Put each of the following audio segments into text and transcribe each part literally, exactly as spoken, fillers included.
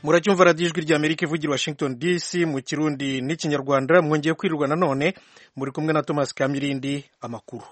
muracyumva radiyo ijwi rya Amerika ivugira Washington D C mu kirundi n'ikinyarwanda. Mwongeye kwirirwa nanone muri kumwe na Thomas Kamirindi. Amakuru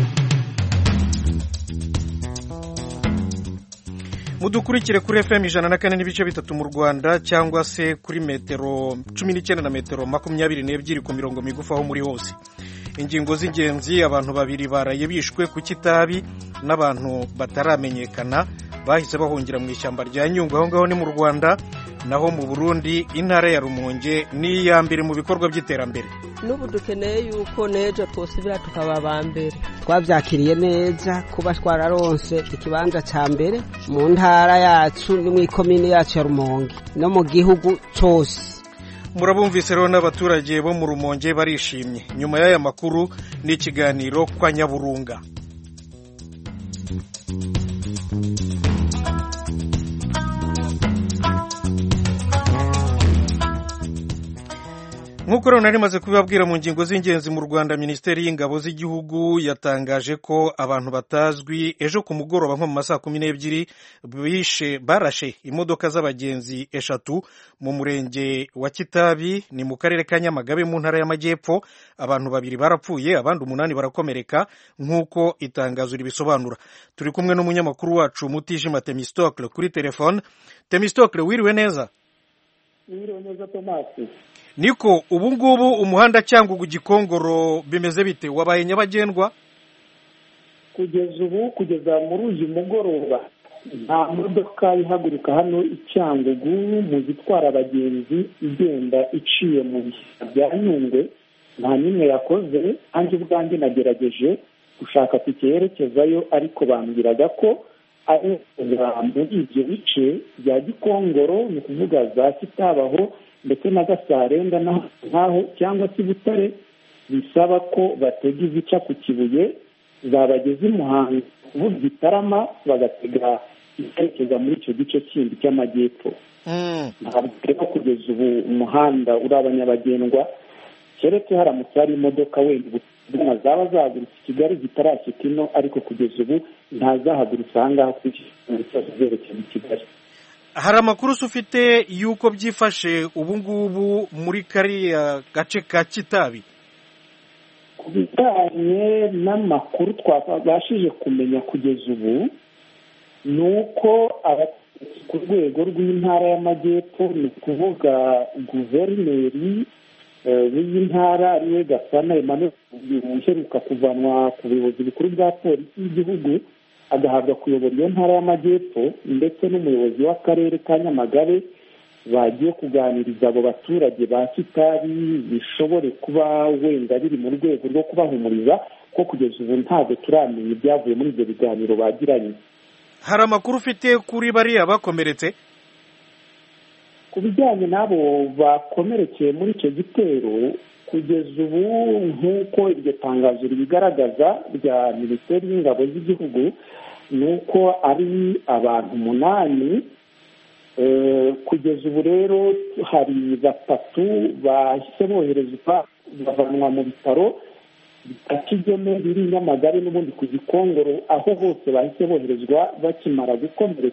mudukurikire kuri F M ijana na kane n'ibice bitatu mu Rwanda cyangwa se kuri metero cumi n'icyenda na metero makumyabiri n'ebyiri ku mirongo migufi aho muri hose. Ingingo z'ingenzi: abantu babiri baraye bishwe ku Kitabi n'abantu bataramenyekana bahise bahungira mu ishyamba rya Nyungwe, aho ngaho ni mu Rwanda. Naho mu Burundi intara ya Rumonge ni iya mbere mu bikorwa by'iterambere. N'ubu dukeneye yuko nejo twosubira tukaba abambere. Twabyakiriye neza kuba twararonse ikibanza cya mbere mu ntara yacu no mu ikomine yacu ya Rumonge no mu gihugu cyose. Murabumvise rero n'abaturage bo mu Rumonge barishimye. Nyuma y'aya makuru ni ikiganiro kwa Nyaburunga. Nk'uko rero nari maze kubibabwira mu ngingo z'ingenzi, mu Rwanda Minisiteri y'Ingabo z'Igihugu yatangaje ko abantu batazwi ejo ku mugoroba nko mu masaa kumi n'ebyiri bishe barashe imodoka z'abagenzi eshatu mu murenge wa Kitabi, ni mu karere ka Nyamagabe mu ntara y'Amajyepfo. Abantu babiri barapfuye, abandi umunani barakomereka nk'uko itangazo ribisobanura. Turi kumwe n'umunyamakuru wacu Mutijima Temistocle kuri telefone. Temistocle, wiriwe neza? Wiriwe neza Thomas. Niko ubu ngubu umuhanda Cyangugu Gikongoro bimeze bite? Wabaye nyabagendwa? Kugeza ubu kugeza muri uyu mugoroba nta modoka ihaguruka hano Icyangugu mu zitwara abagenzi igenda iciye mu bishyamba bya Nyungwe, nta nimwe yakoze. Anjye ubwanjye nagerageje gushaka kucyerekezayo, ariko bambwiraga ko ari muri ibyo bice bya Gikongoro, ni ukuvuga za Kitabaho ndetse na Gasarenda naho cyangwa se Butare, bisaba ko batega izica ku Kibuye zabageze i Muhanga, kuvuga Gitarama bagatega ikerekeza muri icyo gice kindi cy'amajyepfo. Ntabwo rero kugeza ubu umuhanda uri abanyabagendwa, keretse haramutse hari imodoka wenda ubwo zaba zahagurutse i Kigali zitarashyika ino, ariko kugeza ubu ntazahagurutse aha ngaha kuri zerekeza i Kigali. Hari amakuru ufite yuko byifashe ubu ngubu muri kariya gace ka Kitabi? Ku bijyanye n'amakuru twabashije kumenya kugeza ubu, ni uko abategetsi ku rwego rw'intara y'Amajyepfo, ni ukuvuga guverineri w'iyi ntara ariwe Gasana Emmanuel uheruka kuvanwa ku buyobozi bukuru bwa polisi y'igihugu agahabwa kuyobora iyo ntara y'Amajyepfo, ndetse n'umuyobozi w'akarere ka Nyamagabe, bagiye kuganiriza abo baturage ba Kitabi bishobore kuba wenda biri mu rwego rwo kubahumuriza ko kugeza ubu ntabwo turamenya ibyavuye muri ibyo biganiro bagiranye. Hari amakuru ufite kuri bariya bakomeretse? Ku bijyanye n'abo bakomerekeye muri icyo gitero, kugeza ubu nk'uko iryo tangazo ribigaragaza rya Minisiteri y'Ingabo z'Igihugu, ni uko ari abantu umunani. Kugeza ubu rero hari batatu bahise boherezwa bavanwa mu bitaro bya Kigeme biri Nyamagabe n'ubundi ku Gikongoro, aho hose bahise boherezwa bakimara gukomereka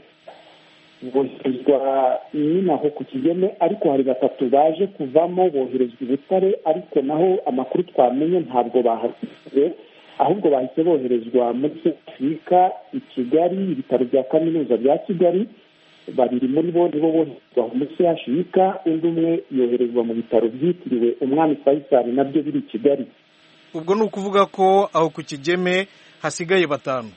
boherezwa nyine aho ku Kigeme, ariko hari batatu baje kuvamo boherezwa i Butare, ariko naho amakuru twamenye ntabwo bahasize, ahubwo bahise boherezwa muri Afurika i Kigali, ibitaro bya kaminuza bya Kigali. Babiri muri bo nibo boherezwa muri Afurika, undi umwe yoherezwa mu bitaro byitiriwe Umwami Faisal nabyo biri i Kigali. Ubwo ni ukuvuga ko aho ku Kigeme hasigaye batanu?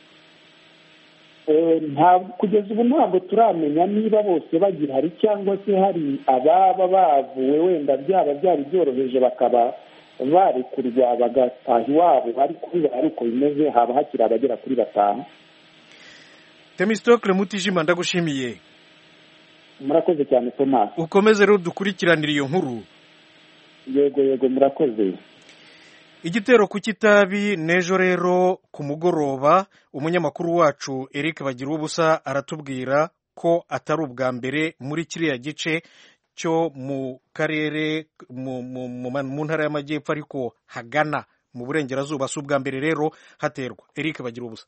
Kugeza ubu ntabwo turamenya niba bose bagihari cyangwa se hari ababa bavuwe wenda byaba byari byoroheje bakaba barekurwa bagataha iwabo, ariko biba ari uko bimeze, haba hakiri abagera kuri batanu. Temistocle Mutijima, ndagushimiye. Murakoze cyane Thomas. Ukomeze rero dukurikiranira iyo nkuru. Yego yego murakoze. Igitero ku Kitabi nejo rero ku mugoroba, umunyamakuru wacu Eric Bagirubusa aratubwira ko atari ubwa mbere muri kiriya gice cyo mu karere mu ntara y'Amajyepfo, ariko hagana mu burengerazuba si ubwa mbere rero haterwa. Eric Bagirubusa.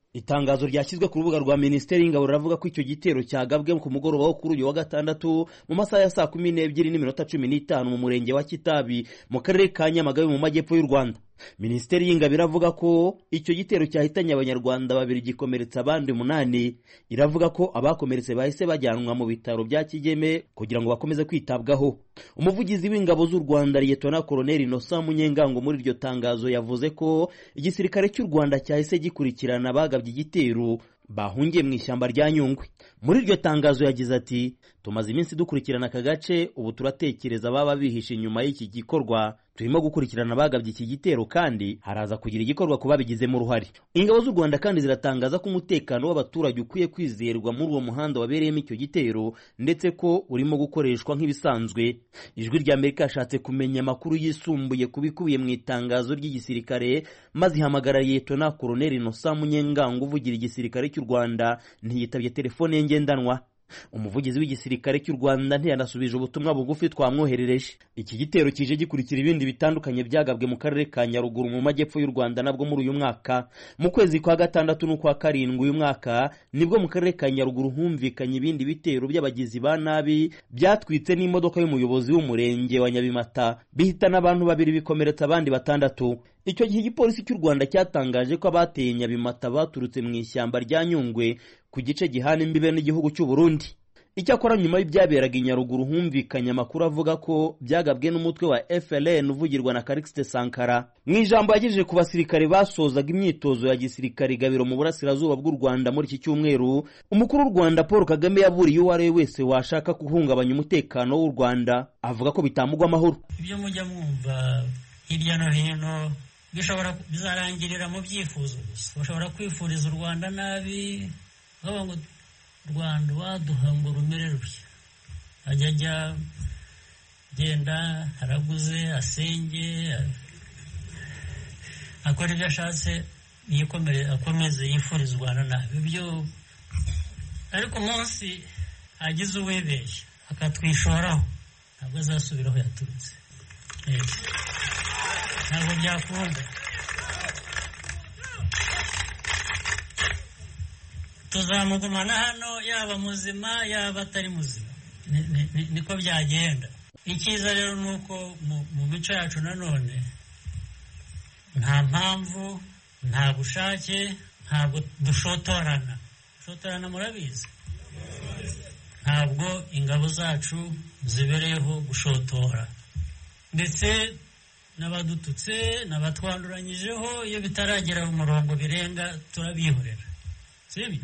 Itangazo ryashyizwe ku rubuga rwa Minisiteri y'Ingabo riravuga ko icyo gitero cyagabwe ku mugoroba wo kuri uyu wa gatandatu mu masaha ya saa kumi n'ebyiri n'iminota cumi n'itanu mu murenge wa Kitabi mu karere ka Nyamagabe mu majyepfo y'u Rwanda. Minisiteri y'Ingabo iravuga ko icyo gitero cyahitanye abanyarwanda babiri gikomeretsa abandi umunani. Iravuga ko abakomeretse bahise bajyanwa mu bitaro bya Kigeme kugira ngo bakomeze kwitabwaho. Umuvugizi w'Ingabo z'u Rwanda Liyetona Koloneli Innocent Munyengango muri iryo tangazo yavuze ko igisirikare cy'u Rwanda cyahise gikurikirana abagabye igitero bahungiye mu ishyamba rya Nyungwe. Muri iryo tangazo yagize ati, tumaze iminsi dukurikirana aka gace, ubu turatekereza baba bihishe inyuma y'iki gikorwa, turimo gukurikirana abagabye iki gitero kandi haraza kugira igikorwa kuba bigizemo uruhare. Ingabo z'u Rwanda kandi ziratangaza ko umutekano w'abaturage ukwiye kwizerwa muri uwo muhanda wabereyemo icyo gitero ndetse ko urimo gukoreshwa nk'ibisanzwe. Ijwi rya Amerika yashatse kumenya amakuru yisumbuye kubikubiye mu itangazo ry'igisirikare maze ihamagara Liyetona Koloneli Innocent Munyengango uvugira igisirikare cy'u Rwanda ntiyitabye telefone ye ngendanwa. Umuvugizi w'igisirikare cy'u Rwanda ntiyanasubije ubutumwa bugufi twamwoherereje. Iki gitero kije gikurikira ibindi bitandukanye byagabwe mu karere ka Nyaruguru mu majyepfo y'u Rwanda nabwo muri uyu mwaka. Mu kwezi kwa gatandatu n'ukwa karindwi uyu mwaka nibwo mu karere ka Nyaruguru humvikanye ibindi bitero by'abagizi ba nabi byatwitse n'imodoka y'umuyobozi w'umurenge wa Nyabimata bihitana abantu babiri bikomeretsa abandi batandatu. Icyo gihe igipolisi cy'u Rwanda cyatangaje ko abateye Nyabimata baturutse mu ishyamba rya Nyungwe ku gice gihana imbibe n'igihugu cy'u Burundi. Icyakora nyuma y'ibyaberaga i Nyaruguru humvikanye amakuru avuga ko byagabwe n'umutwe wa F L N uvugirwa na Calixte Sankara. Mu ijambo yagejeje ku basirikare basozaga imyitozo ya gisirikare Gabiro mu burasirazuba bw'u Rwanda muri iki cyumweru, umukuru w'u Rwanda Paul Kagame yaburiye uwo ari we wese washaka guhungabanya umutekano w'u Rwanda, avuga ko bitamugwa amahoro. Ibyo mujya mwumva hirya no hino bishobora bizarangirira mu byifuzo gusa. Bashobora kwifuriza u Rwanda nabi, bavuga ngo Rwanda waduha ngo rumere rutya, ajya ajya genda haraguze asenge akora ibyo ashatse yikomere akomeze yifuriza u Rwanda nabi. Ibyo ariko umunsi agize uwibeshya akatwishoraho ntabwo azasubiraho yaturutse, ntabwo byakunda. Tuzamugumana hano yaba muzima yaba atari muzima, niko byagenda. Icyiza rero ni uko mu mico yacu nanone nta mpamvu, nta bushake, ntabwo dushotorana. Dushotorana murabizi, ntabwo ingabo zacu zibereyeho gushotora, ndetse n'abadututse n'abatwanduranyijeho iyo bitaragera mu murongo birenga turabihorera, sibyo?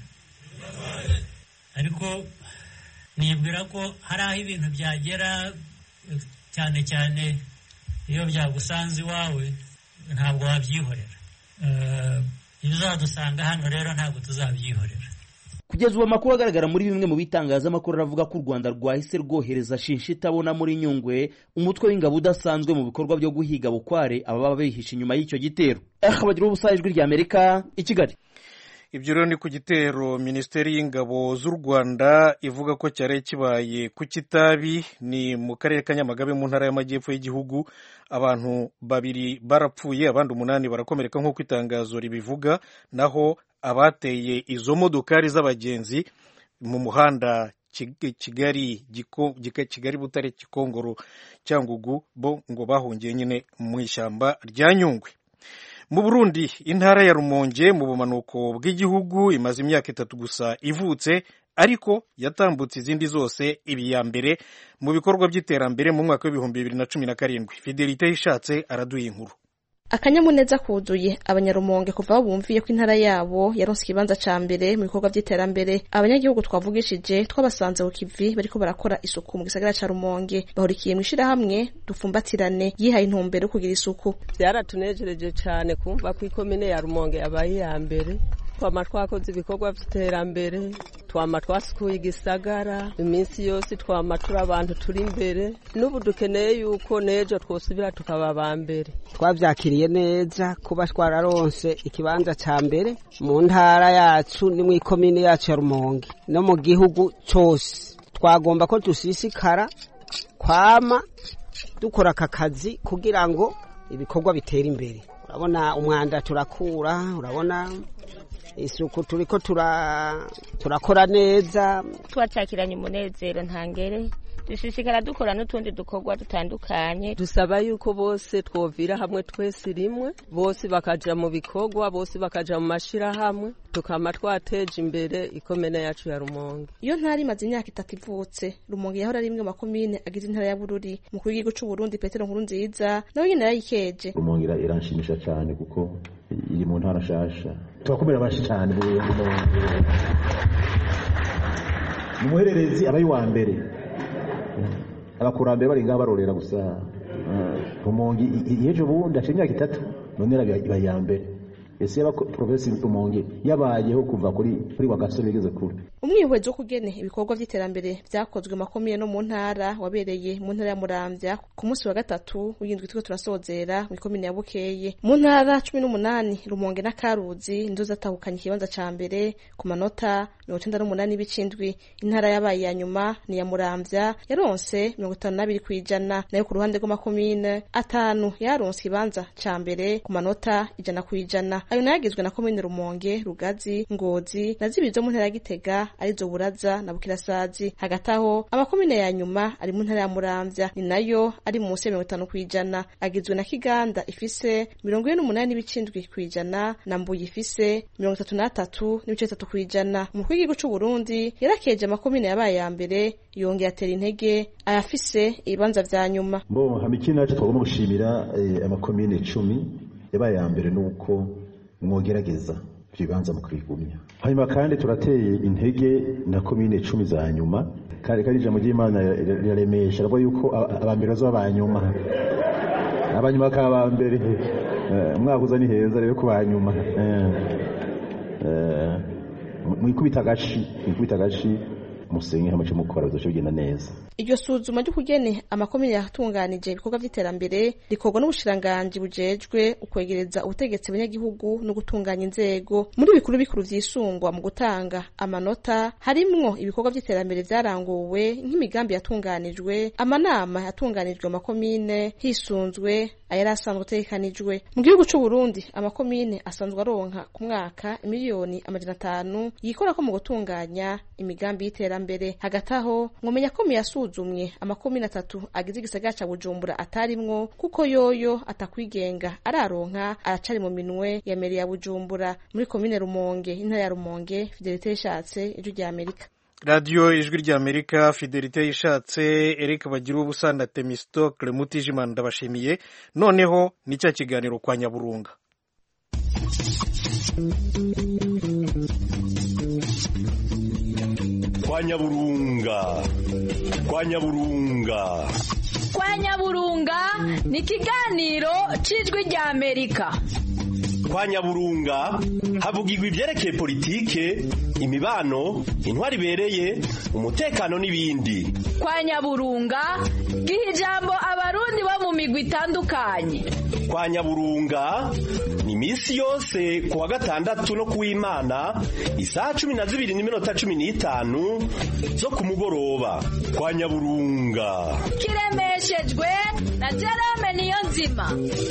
Ariko nibwira ko hari aho ibintu byagera, cyane cyane iyo byagusanze iwawe ntabwo wabyihorera. Ibizadusanga hano rero ntabwo tuzabyihorera. Kugeza ubu amakuru agaragara muri bimwe mu bitangazamakuru aravuga ko u Rwanda rwahise rwohereza Shinshitabona muri Nyungwe, umutwe w'ingabo udasanzwe mu bikorwa byo guhiga bukware ababa bihishe inyuma y'icyo gitero. Akabagira ubusa ijwi rya Amerika i Kigali. Ibyo rero ni ku gitero Minisiteri y'Ingabo z'u Rwanda ivuga ko cyari kibaye ku Kitabi, ni mu karere ka Nyamagabe mu ntara y'amajyepfo y'igihugu. Abantu babiri barapfuye, abandi umunani barakomereka nk'uko itangazo ribivuga, naho abateye izo modokari z'abagenzi mu muhanda Kigali Kigali Butare Gikongoro Cyangugu bo ngo bahungiye nyine mu ishyamba rya Nyungwe. Mu Burundi intara ya Rumonge mu bumanuko bw'igihugu imaze imyaka itatu gusa ivutse, ariko yatambutse izindi zose ibi ya mbere mu bikorwa by'iterambere mu mwaka w'ibihumbi bibiri na cumi na karindwi. Fidelite Yishatse araduye inkuru. Akanyamuneza kuzuye abanyarumonge kuva bumviye ko intara yabo yaronse ikibanza ca mbere mu bikorwa by'iterambere. Abanyagihugu twavugishije twabasanze ku kivi bariko barakora isuku mu gisagara ca Rumonge, bahurikiye mu ishirahamwe Dufumbatirane yihaye intumbero kugira isuku. Byaratunejereje cyane kumva ko ikomine ya Rumonge abaye ya mbere. Twama twakoze ibikorwa by'iterambere, twama twasukuye igisagara iminsi yose, twama turi abantu turi imbere. N'ubu dukeneye yuko nejo twosubira tukaba ba mbere. Twabyakiriye neza kuba twararonse ikibanza ca mbere mu ntara yacu ni mu ikomine yacu ya Rumonge no mu gihugu cyose. Twagomba ko dusisikara kwama dukora aka kazi kugira ngo ibikorwa bitera imbere. Urabona umwanda turakura, urabona isuku turiko turakora neza twacakiranye umunezero ntangere dushishikara dukora n'utundi dukorwa dutandukanye. Dusaba yuko bose twovira hamwe twese rimwe, bose bakaja mu bikorwa, bose bakaja mu mashirahamwe, tukama twateje imbere ikomine yacu ya Rumonge. Iyo ntara imaze imyaka itatu ivutse, Rumonge yahora ari imwe mu makomine agize intara ya Bururi. Umukuru w'igihugu c'u Burundi Petero Nkurunziza nawe nyene yarayikeje. Rumonge iranshimisha cyane kuko iri mu ntara shasha. Turakomera bashi cyane mu muhererezi abayi wa mbere. Abakurambere bari ngaho barorera gusa. Rumonge yejo bundi aciye imyaka itatu none rabiba ya mbere. Ese yaba province Rumonge yabayeho kuva kuri kuri wagasore bigeze kure. Umwihwezo kugene ibikorwa vy'iterambere vyakozwe makomeye no mu ntara wabereye mu ntara ya Muramvya ku munsi wa gatatu w'indwi twe turasozera mu komine ya Bukeye. Mu ntara cumi n'umunani Rumonge na Karuzi ndo zatahukanye ikibanza ca mbere ku manota mirongo icenda n'umunani bicindwi. Intara yabaye ya nyuma ni ya Muramvya yaronse mirongo itanu n'abiri kwijana, nayo ku ruhande rw'amakomine atanu yaronse ikibanza ca mbere ku manota ijana kwijana. Ayo nayagizwe na komine Rumonge, Rugazi, Ngozi na zibiri zo mu ntara ya Gitega arizo Buraza na Bukirasazi. Hagati aho amakomine ya nyuma ari mu ntara ya Muramvya ni nayo ari munsi ya mirongo itanu kwijana, agizwe na Kiganda ifise mirongo ine n'umunani n'ibicindwi kwijana na Mbuye ifise mirongo itatu n'atatu n'ibice bitatu kwijana. Umukuru w'igihugu c'u Burundi yarakeje amakomine yabaye ya mbere, yongeye atera intege ayafise ibibanza vya nyuma. Mbo hamikina yacu twagomba gushimira amakomine icumi yabaye ya mbere nuko mwogerageza ibibanza mu kwigumya. Hanyuma kandi turateye intege na komine icumi za nyuma, kandi kandi ijambo ry'Imana riraremesha rabo yuko abambere bazo babanyuma abanyuma kaba mbere mwakuza ni heza rero ku banyuma eh mwikubita gashi mwikubita gashi musenye hamace mukora bizoce bigenda neza. Iryo suzuma ry'ukugene amakomine yatunganije ibikorwa vy'iterambere rikorwa n'ubushiranganje bujejwe ukwegereza ubutegetsi abanyagihugu no gutunganya inzego. Muri bikuru bikuru vyisungwa mu gutanga amanota harimwo ibikorwa vy'iterambere vyaranguwe nk'imigambi yatunganijwe, amanama yatunganijwe amakomine hisunzwe ayari asanzwe ategekanijwe. Mu gihugu c'u Burundi amakomine asanzwe aronka ku mwaka miliyoni amajana atanu yikorako mu gutunganya imigambi y'iterambere. Hagati aho mwomenya ko yasuzumye amakomine atatu agize igisagara ca Bujumbura atarimwo kuko yoyo atakwigenga araronka aracari mu minwe ya meri ya Bujumbura. Muri komine Rumonge intara ya Rumonge Fidelite Yishatse ijwi rya Amerika. Radio ijwi rya Amerika Fidelite Yishatse Eric Bagira ubusa na Temistocle Mutijimana ndabashimiye. Noneho ni cya kiganiro kwa Nyaburunga. Kwa Nyaburunga Kwa Nyaburunga Kwa Nyaburunga ni kiganiro cijwi rya Amerika. Kwa Nyaburunga havugirwa ivyerekeye politike, imibano, intwari bereye, umutekano n'ibindi. Kwa Nyaburunga giha ijambo abarundi bo mu migwi itandukanye. Kwa Nyaburunga ni imisi yose ku wa gatandatu no kuw'Imana isaha cumi na zibiri n'iminota cumi n'itanu zo ku mugoroba. Kwa Nyaburunga kiremeshejwe na Jerome Niyonzima.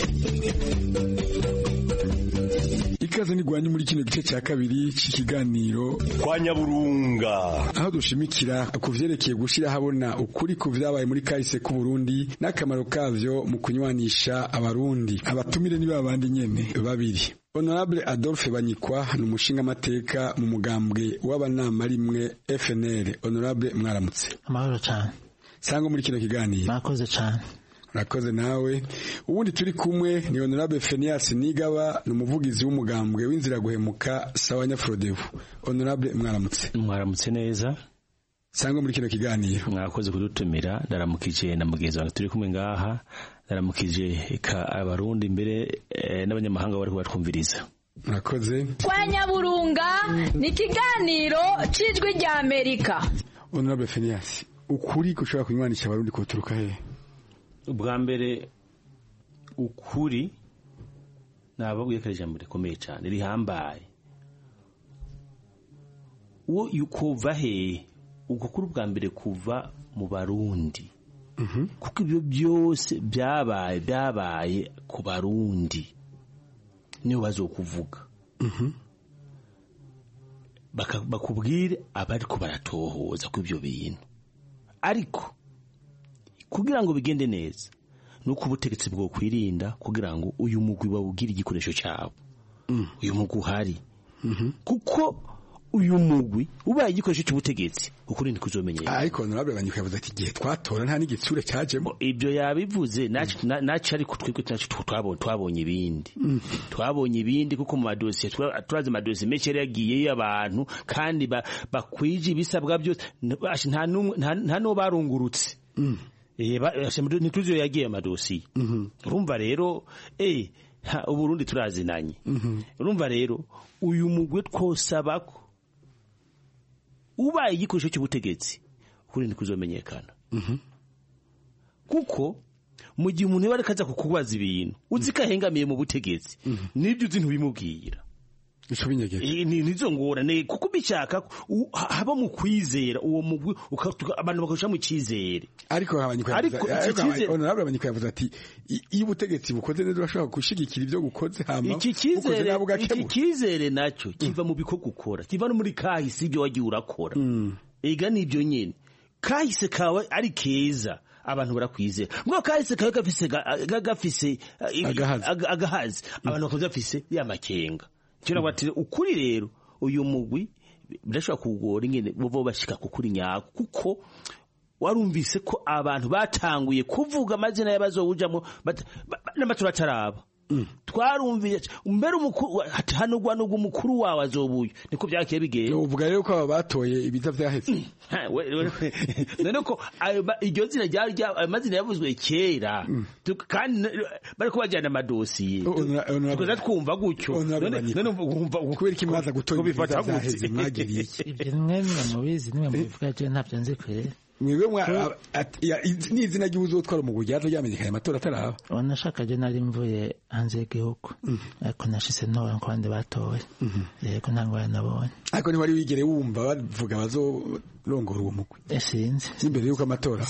Ikaze nigwanye muri kino gice cya kabiri cy'ikiganiro Kwa Nyaburunga, aho dushimikira kuvyerekeye gushira habona ukuri ku vyabaye muri kahise ku Burundi n'akamaro kavyo mu kunywanisha abarundi. Abatumire ni babandi nyene babiri. Honorable Adolphe Banyikwa ni umushinga amateka mu mugambwe w'abanama rimwe F N L. Honorable mwaramutse. Amahoro cyane. Sango muri kino kiganiro. Nakoze cyane. Rakoze nawe. Ubundi turi kumwe ni Honorable Phineas Nigaba n'umuvugizi w'umugambwe w'inzira guhemuka Sawanya Frodevu. Honorable mwaramutse. Mwaramutse neza. Sango muri kino kiganiro. Mwakoze kudutumira, ndaramukije na mugenzi wanjye turi kumwe ngaha, ndaramukije ka abarundi imbere e, n'abanyamahanga bari kubatwumviriza. Mwakoze. Kwa Nyaburunga ni kiganiro cijwi rya Amerika. Honorable Phineas, ukuri gushobora kunywanisha abarundi kuturuka he? Ubwa mbere ukuri nababwiye ko ijambo rikomeye cyane rihambaye. Uwo yukuva he ubwo kuri ubwa mbere kuva mu Barundi. Mhm. Kuko ibyo byose byabaye byabaye ku Barundi niyo bazokuvuga. Mhm. bakubwire abariko baratohoza ku ibyo bintu. Ariko kugira ngo bigende neza nuko ubutegetsi bwo kwirinda kugira ngo uyu mugwi bawugira igikoresho cyabo. Mm. Uyu mugwi uhari. Mm-hmm. Kuko uyu mugwi ubaye igikoresho cy'ubutegetsi ukuri ndi kuzomenyera. Ariko honorable banyuka yavuze ati gihe twatora nta n'igitsure cyajemo. Ibyo yabivuze naci mm. naci ariko twiko twabonye twabonye ibindi. Mm. Twabonye ibindi kuko mu madosiye turazi madosiye menshi yagiye y'abantu kandi bakwije ibisabwa byose nta nta no barungurutse. Mm. Eh bashimwe nituzo yagiye amadosiye. Mhm. Urumva rero eh uburundi turazinanye. Mhm. Urumva rero uyu mugwe twosabako ubaye igikoresho cy'ubutegetsi kuri ndi kuzomenyekana. Mhm. Kuko mu gihe umuntu bari kaza kukubaza ibintu uzikahengamiye mu butegetsi nibyo uzi ntubimubwira. Ico binyegeze. Ni nizo ngorane kuko bishaka haba mu kwizera uwo mugwi abantu bakosha mu cizere. Ariko abanyiko honorable abanyiko yavuze ati iyo ubutegetsi bukoze neza urashobora gushigikira ibyo gukoze hama ukoze nabo gakemu. Iki kizere nacyo kiva mu biko gukora kiva no muri kahise ibyo wagiye urakora. Ega nibyo nyene kahise kawe ari keza abantu barakwizera ngo kahise kawe gafise gafise agahazi abantu bakoze afise ya makenga. Kira bati ukuri rero uyu mugwi birashobora kugora ingene bo bashika kukuri nyako kuko warumvise ko abantu batanguye kuvuga amazina y'abazowujamo n'amatura taraba. Mm. Twarumviye mbere umukuru hano gwa no gumukuru wawe azobuye niko byakiye bigeye. Uvuga rero ko aba batoye ibiza vyaheze. None ko iryo zina ryari amazina yavuzwe kera. Kandi bariko bajyana amadosiye. Tukoza twumva gutyo. None umva ukubera ikimaza gutoye ibiza vyaheze mwagiriye iki. Ibyo mwemwe mubizi nimwe muvuga je ntavyo nzi kwere. Mwiwe mwa n'izina ry'ubuzo twara mu gujyazo ryamenyekanye amatora ataraba. Wanashaka je nari mvuye hanze y'igihugu. Ariko nashise no ko bandi batoye. Yego ntangwa nabonye. Ariko ni wari wigere wumva bavuga bazo rongora uwo mugwi. Esinzi. Simbere yuko amatora.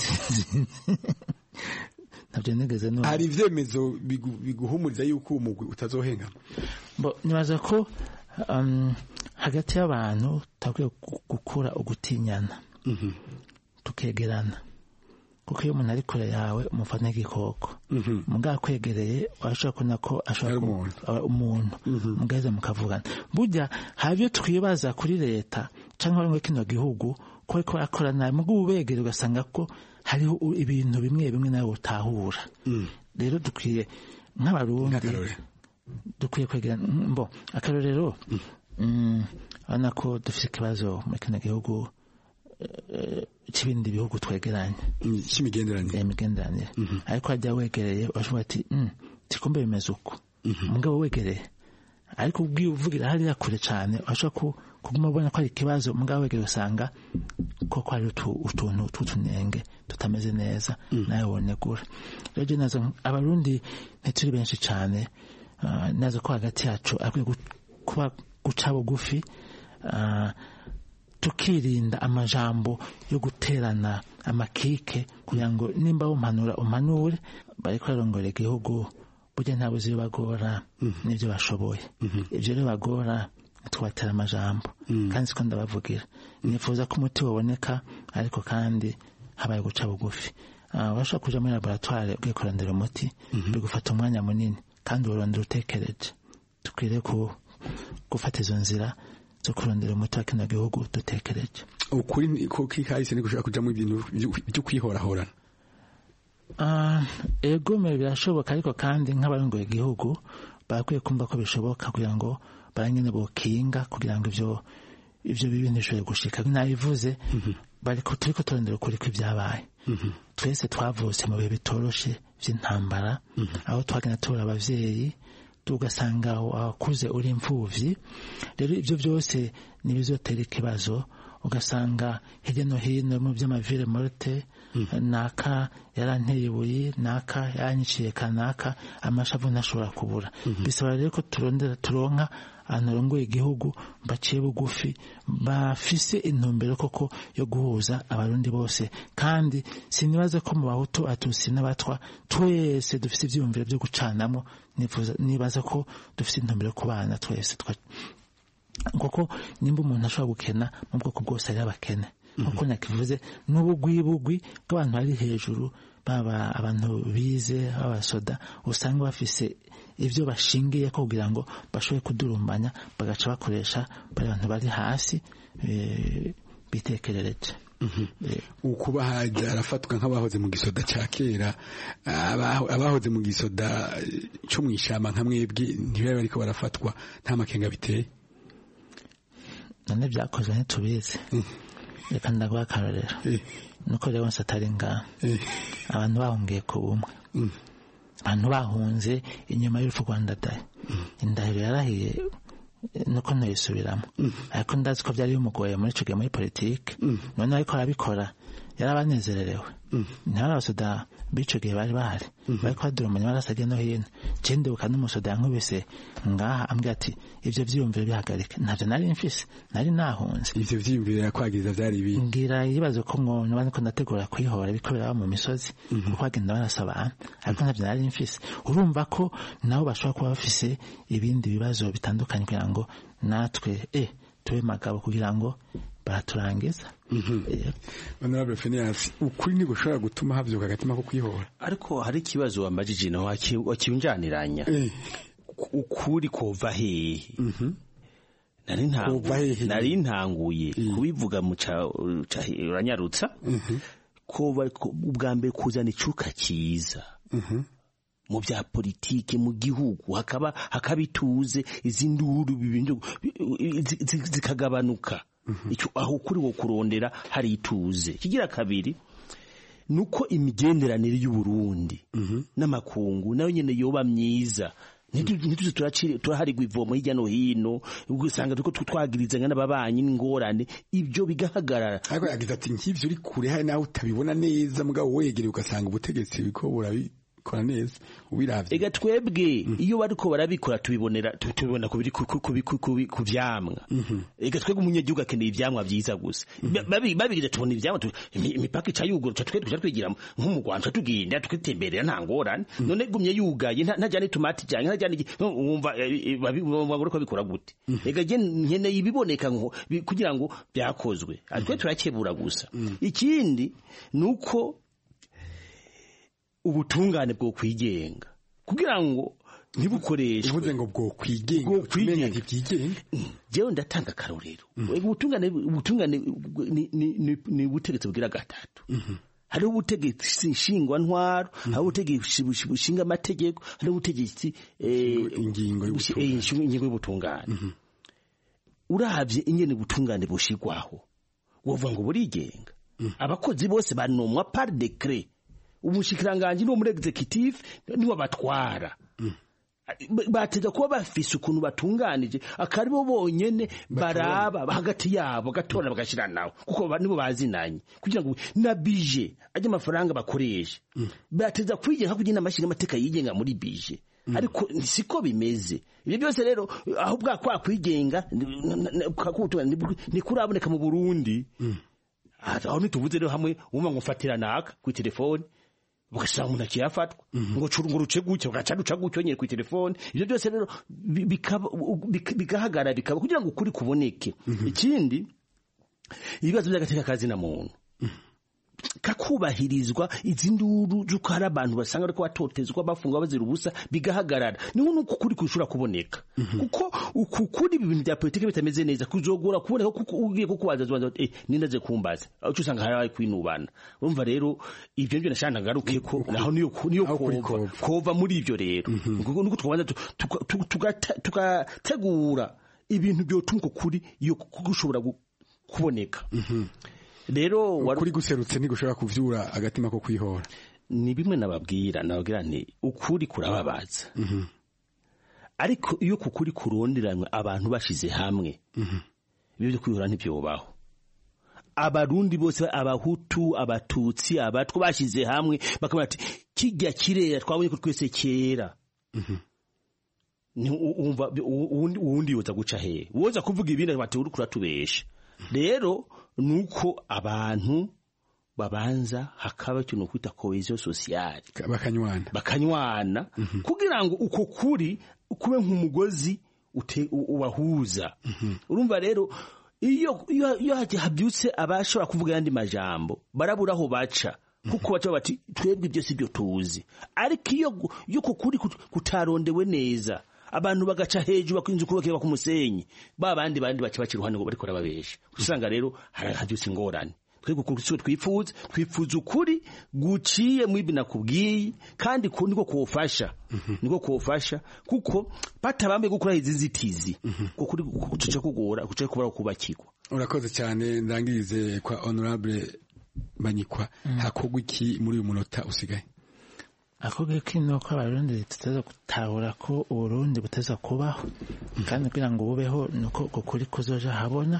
Nabyo nigeze no. Hari ivyemezo biguhumuriza yuko uwo mugwi utazohenga. Bo nibaza ko um, hagati y'abantu takwiye gukura ugutinyana. Mhm. Tukegerana kuko iyo umuntu ari kure yawe umufana igikoko muga kwegereye washaka kuna ko ashaka umuntu mugeze mukavugana burya habyo twibaza kuri leta cyangwa ngo kino gihugu ko ko akorana mugo ubegere ugasanga ko hariho ibintu bimwe bimwe nawe utahura. Rero dukwiye nk'abarundi dukwiye kwegerana mbo akarorero mm ana ko dufite kibazo mu kino gihugu kibindi bihugu twegeranye cyimigenderanye imigenderanye ariko ajya wegereye bashobora ati mm tikombe bimeze uko mugabo wegereye ariko ubwiye uvugira hari yakure cyane ashaka kuguma ubona ko ari kibazo mugabo wegereye usanga koko ari utuntu tutunenge tutameze neza nawe wonegura. Rero nazo abarundi ntituri benshi cyane nazo ko hagati yacu akwiye kuba guca bugufi tukirinda amajambo yo guterana amakike kugira ngo nimba umpanura umpanure bari kwarongora igihugu burya ntabwo ziri bagora n'ibyo bashoboye. Ibyo rero bagora tubatera amajambo kandi siko ndabavugira nifuza ko umuti waboneka ariko kandi habaye guca bugufi. Washobora kuja muri laboratoire ugikorandira umuti bigufata umwanya munini kandi urondera utekereje. Tukwiriye ku gufata izo nzira zo kurondera umuti wakina gihugu dutekereje. Ukuri ko kihahise ni gushaka kuja mu bintu byo kwihorahorana. Ah ego me birashoboka ariko kandi nk'abarongoye igihugu bakwiye kumva ko bishoboka kugira ngo baranyene bokinga kugira ngo ivyo ivyo bibintu bishobore gushika. Nabivuze bari ko turiko turondera ukuri kw'ibyabaye. Twese twavutse mu bihe bitoroshe vy'intambara aho twagenda tubura abavyeyi tugasanga wakuze uri imfuvyi. Rero ivyo byose nibizotera ikibazo ugasanga hirya no hino mu by'amavire morte naka yaranteye ibuye naka yanyiciye kanaka amashavu ntashobora kubura. Bisaba rero ko turondera turonka anorongoye igihugu baciye bugufi bafise intumbero koko yo guhuza abarundi bose kandi sinibaza ko mu bahutu atusi n'abatwa twese dufise ivyumviro byo gucanamo nifuza nibaza ko dufise intumbero ku bana twese kuko nimba umuntu ashobora gukena mu bwoko bwose ari abakene nkuko nakivuze n'ubugwibugwi bw'abantu bari hejuru baba abantu bize abasoda usanga bafise ibyo bashingiye ko kugira ngo bashobore kudurumbanya bagaca bakoresha bari abantu bari hasi bitekerereje ukuba haja arafatwa nk'abahoze mu gisoda cya kera abahoze mu gisoda cyo mwishamba nka mwebwe ntibari bariko barafatwa nta makenga biteye none byakozwe ntitubizi reka ndaguha akarorero nuko rero wese atari ngaha abantu bahungiye ku bumwe abantu bahunze inyuma y'urupfu rwa Ndadaye indahiro yarahiye nuko ntayisubiramo ariko ndazi ko byari bimugoye muri ico gihe muri politike none ariko arabikora yarabanezererewe ntihari abasoda b'ico gihe bari bahari bariko badurumanya barasage no hino cendebuka n'umusoda yankubise ngaha ambwira ati ivyo vyiyumviro bihagarike ntavyo nari mfise nari nahunze ivyo vyiyumviro yakwagiza vyari ibi ngira ibibazo ko ngo nabandi ko ndategura kwihora bikobera mu misozi kuko bagenda barasaba ariko ntavyo nari mfise urumva ko nabo bashobora kuba bafise ibindi bibazo bitandukanye kugira ngo natwe eh tube magabo kugira ngo baraturangiza Honorable Phineas ukuri ni gushobora gutuma havyuka agatima ko kwihora ariko hari ikibazo wambajije no wakiyunjaniranya ukuri kova hehe nari ntanguye nari ntanguye kubivuga mu uranyarutsa ko ubwa mbere kuzana icuka cyiza mu bya politike mu gihugu hakaba hakabituze izinduru bibindu zikagabanuka icyo aho kuri wo kurondera hari ituze kigira kabiri nuko imigenderanire y'u Burundi n'amakungu nayo nyene yoba myiza ntituze turacire turaharigwa ivomo hirya no hino ugasanga tuko twagirizanya n'ababanyi n'ingorane ibyo bigahagarara ariko yagize ati nk'ivyo uri kure hari nawe utabibona neza mugabo wegereye ugasanga ubutegetsi biko burabi kora neza ubiravye ega twebwe iyo bariko barabikora tubibonera tubibona kubiri ku vyamwa ega twebwe umunyagihugu akeneye ivyamwa vyiza gusa babigije tubona ivyamwa imipaka ica yuguru twebwe tuja twigira nko mu Rwanda tugenda tukitemberera nta ngorane none gumye yugaye ntajyane tomati cyane ntajyane wumva bagore ko bikora gute ega je nkene ibiboneka kugira ngo byakozwe ariko turakebura gusa ikindi nuko ubutungane bwo kwigenga kugira ngo ntibukoreshe uvuze ngo bwo kwigenga kumenya ntibyigenga jewe ndatanga karorero ubutungane ubutungane ni butegetsi bugira gatatu hari ubutegetsi shingwa ntwaro hari ubutegetsi bushinga amategeko hari ubutegetsi ingingo y'ubutungane uravye ingene ubutungane bushigwaho wovuga ngo burigenga abakozi bose banomwa par décret umushikiranganje no muri executive niwe batwara bateza kuba bafise ukuntu batunganije akaribo bonyene baraba hagati yabo gatora bagashira nawe kuko nibo bazinanye kugira ngo na bije aje amafaranga bakoresha bateza kwigenga kugira amashinga amateka yigenga muri bije ariko siko bimeze ibyo byose rero aho bwa kwa kwigenga ni kuraboneka mu Burundi aho nituvuze rero hamwe umwe ngufatira naka ku telefone ugasanga umuntu akiyafatwa ngo curungu ruce gutyo ugacaduca gutyo nyine ku telefone ibyo byose rero bigahagara bikaba kugira ngo ukuri kuboneke ikindi ibibazo by'agateka kazi na muntu kakubahirizwa izinduru zuko hari abantu basanga ariko batotezwa bafungwa bazira ubusa bigahagarara niho nuko kuri kushura kuboneka kuko ukukuri ibintu bya politike bitameze neza kuzogora kuboneka kuko ugiye kukubaza zwanza eh nindaze kumbaza aho usanga hari kwinubana urumva rero ibyo byo nashana garuke ko naho niyo niyo kova muri ibyo rero nuko twabanza tugategura ibintu byo tumko kuri iyo kugushobora kuboneka rero kuri guserutse ni gushaka kuvyura agatima ko kwihora ni bimwe nababwira nababwira nti ukuri kurababaza ariko iyo kukuri kuronderanywe abantu bashize hamwe ibyo byo kwihora ntibyobaho abarundi bose abahutu abatutsi abatwo bashize hamwe bakamara ati kijya kirera twabonye ko twese kera ni umva uwundi yoza guca he woza kuvuga ibindi bati uri kuratubesha rero nuko abantu babanza hakaba cyo no kwita cohesion sociale bakanywana bakanywana kugira ngo uko kuri kube nk'umugozi ubahuza urumva rero iyo iyo habyutse abashobora kuvuga yandi majambo barabura aho baca kuko baca bati twebwe byose byo tuzi ariko iyo yuko kuri kutarondewe neza abantu bagaca hejuru bakwinze kubakira ku musenyi babandi bandi baca baciruhane ngo bariko rababesha usanga rero harabyutse ingorane twebwe kuko twifuza twifuza ukuri guciye mu ibina kubwiye kandi ko niko kufasha niko kufasha kuko batabambe gukora izizitizi kuko kuri kuca kugora kuca kubara kubakirwa. Urakoze cyane ndangirize kwa honorable Banyikwa hakogwa iki muri uyu munota usigaye? Akogwa kino ko abarundi tutaza gutahura ko uburundi butaza kubaho kandi kugira ngo bubeho nuko kuri kuzoja habona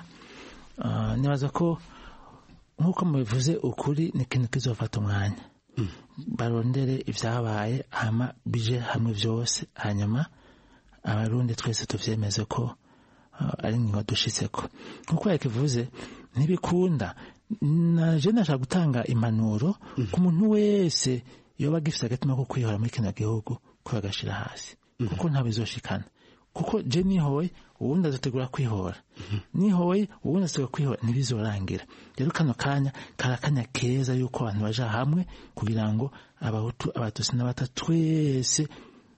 nibaza ko nkuko mubivuze ukuri ni kintu kizofata umwanya barondere ivyabaye hama bije hamwe vyose hanyuma abarundi twese tuvyemeze ko ari ngo dushitseko nkuko yakivuze ntibikunda naje nashaka gutanga impanuro ku muntu wese yoba gifite agatima ko kwihora muri kino gihugu ko agashira hasi kuko ntabizoshikana kuko je nihoye ubundi azotegura kwihora nihoye ubundi azotegura kwihora ntibizorangira rero kano kanya karakanya keza yuko abantu baja hamwe kugira ngo abahutu abatusi n'abata twese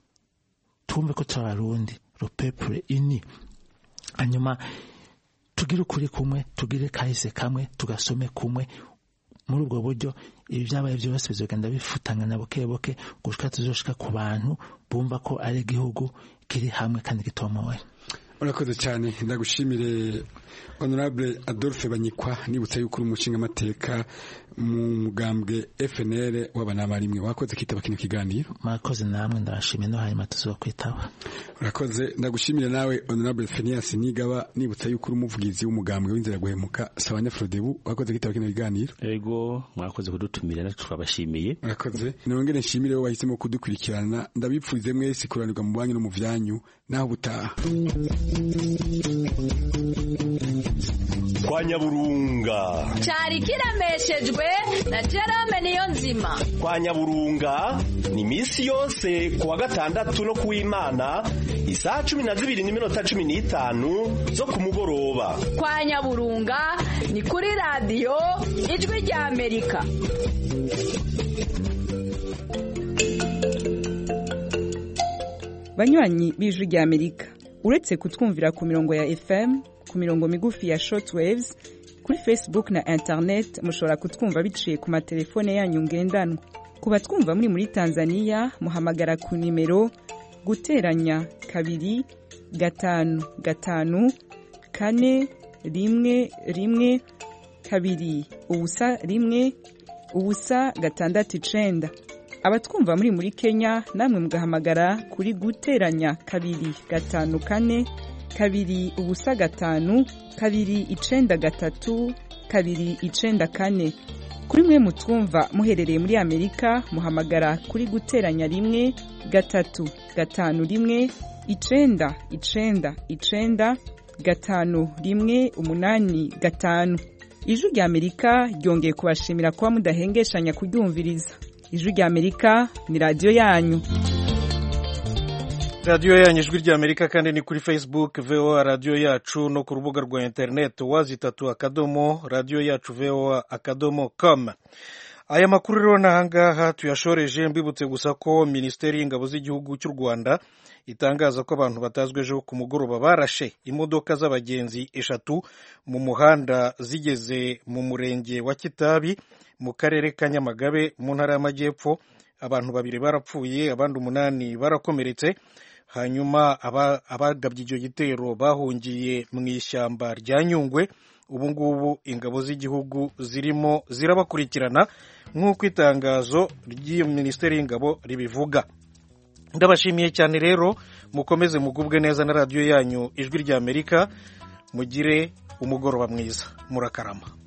tumve ko turabarundi le peuple uni hanyuma tugire ukuri kumwe tugire kahise kamwe tugasome kumwe muri ubwo buryo ibi byabaye byose bizogenda bifutangana buke buke gushika tuzoshika ku bantu bumva ko ari igihugu kiri hamwe kandi gitomoye. Urakoze cyane ndagushimire honorable Adolphe Banyikwa nibutsa yuko umushinga amateka mu mugambwe F N L w'abanabarimwe wakoze kitaba kino kiganiro. Mwakoze namwe ndabashimiye no hanyuma tuzokwitaba. Urakoze ndagushimire nawe honorable Phineas Nigaba nibutsa yuko umuvugizi w'umugambwe w'inzira guhemuka Sabanya Frodebu wakoze kitaba kino kiganiro. Ego mwakoze kudutumira na twabashimiye. Urakoze nongere nshimire wo bahisemo kudukurikirana ndabipfuze mwese kuranirwa mu banyu no mu vyanyu naho butaha. Kwa Nyaburunga cyari kiremeshejwe na Jerome Niyonzima. Kwa Nyaburunga ni misi yose kuwa gatandatu no kuw'Imana isaha cumi na zibiri n'iminota cumi n'itanu zo ku mugoroba. Kwa Nyaburunga ni kuri radio Ijwi rya Amerika. Banywanyi b'Ijwi rya Amerika uretse kutwumvira ku mirongo ya F M ku mirongo migufi ya shortwaves kuri Facebook na internet mushobora kutwumva biciye ku matelefone yanyu ngendanwa ku batwumva muri muri Tanzania muhamagara ku nimero guteranya kabiri gatanu gatanu kane rimwe rimwe kabiri ubusa rimwe ubusa gatandatu icenda abatwumva muri muri Kenya namwe mugahamagara kuri guteranya kabiri gatanu kane kabiri ubusa gatanu kabiri icenda gatatu kabiri icenda kane kuri mwe mutwumva muherereye muri Amerika muhamagara kuri guteranya rimwe gatatu gatanu rimwe icenda icenda icenda gatanu rimwe umunani gatanu. Ijwi rya Amerika ryongeye kubashimira kuba mudahengeshanya kuryumviriza. Ijwi rya Amerika ni radio yanyu. Radio yanyu Ijwi rya Amerika kandi ni kuri Facebook V O A radio yacu no ku rubuga rwa internet wazitatu akadomo radio yacu V O A akadomo com. Aya makuru rero nahangaha tuyashoreje mbibutse gusa ko Ministeri y'Ingabo z'Igihugu cy'u Rwanda itangaza ko abantu batazwe ejo ku mugoroba barashe imodoka z'abagenzi eshatu mu muhanda zigeze mu murenge wa Kitabi mu karere ka Nyamagabe mu ntara y'Amajyepfo. Abantu babiri barapfuye abandi umunani barakomeretse. Hanyuma abagabye icyo gitero bahungiye mu ishyamba rya Nyungwe. Ubu ngubu ingabo z'igihugu zirimo zirabakurikirana nk'uko itangazo ry'iyo Minisiteri y'Ingabo ribivuga. Ndabashimiye cyane rero mukomeze mugubwe neza na radio yanyu Ijwi rya Amerika mugire umugoroba mwiza murakarama.